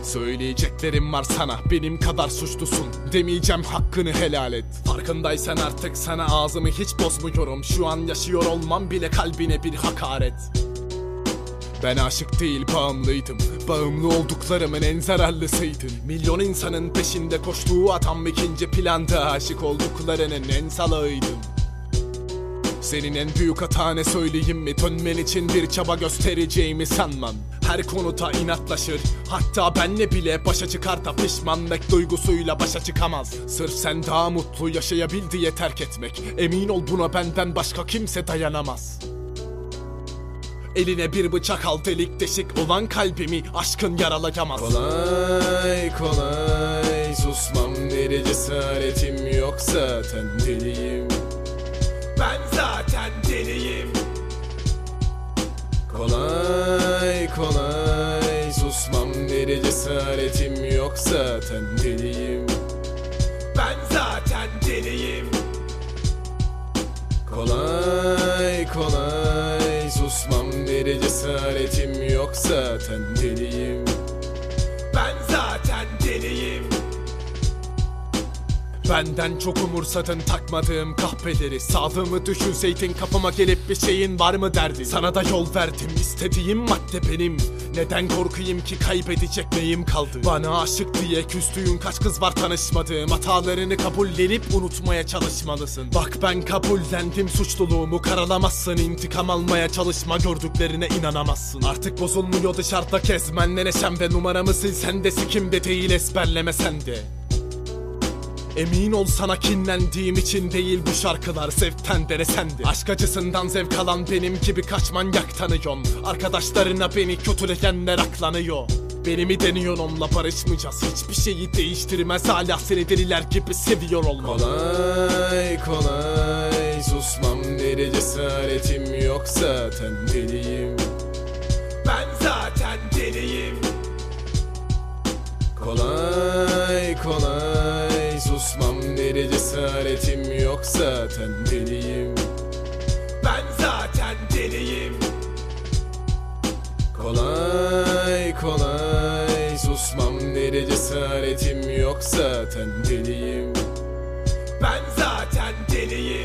Söyleyeceklerim var sana, benim kadar suçlusun. Demeyeceğim, hakkını helal et. Farkındaysan artık sana ağzımı hiç bozmuyorum. Şu an yaşıyor olmam bile kalbine bir hakaret. Ben aşık değil bağımlıydım. Bağımlı olduklarımın en zararlısıydın. Milyon insanın peşinde koştuğu adam ikinci planda, aşık olduklarının en salağıydım. Senin en büyük hata ne söyleyeyim mi? Dönmen için bir çaba göstereceğimi sanmam. Her konuda inatlaşır, hatta benle bile başa çıkar da pişmanlık duygusuyla başa çıkamaz. Sırf sen daha mutlu yaşayabil diye terk etmek. Emin ol buna benden başka kimse dayanamaz. Eline bir bıçak al, delik deşik olan kalbimi aşkın yaralayamaz. Kolay kolay susmam, deli cesaretim yok, zaten deliyim. Ben zaten deliyim. Kolay kolay susmam, deli cesaretim yok, zaten deliyim. Ben zaten deliyim. Kolay kolay susmam, deli cesaretim yok, zaten deliyim. Ben zaten deliyim. Benden çok umursadın takmadığım kahpeleri. Sağlığımı düşünseydin kapıma gelip bir şeyin var mı derdi. Sana da yol verdim, istediğim madde benim. Neden korkayım ki, kaybedecek neyim kaldı? Bana aşık diye küstüğün kaç kız var tanışmadığım. Hatalarını kabullenip unutmaya çalışmalısın. Bak ben kabullendim suçluluğumu, karalamazsın. İntikam almaya çalışma, gördüklerine inanamazsın. Artık bozulmuyor dışarıda kezmenle neşem ve numaramı silsen de sikimde değil, ezberleme sen de. Emin ol sana kinlendiğim için değil bu şarkılar, zevkten denesendi. Aşk acısından zevk alan benim gibi kaç manyak tanıyorum. Arkadaşlarına beni kötüleyenler aklanıyor. Beni mi deniyor, onunla barışmayacağız. Hiçbir şeyi değiştirmez, hala seni deliler gibi seviyor olmam. Kolay kolay susmam, deli cesaretim yok, zaten deliyim. Ben zaten deliyim. Kolay kolay susmam, deli cesaretim yok, zaten deliyim. Ben zaten deliyim. Kolay kolay susmam, deli cesaretim yok, zaten deliyim. Ben zaten deliyim.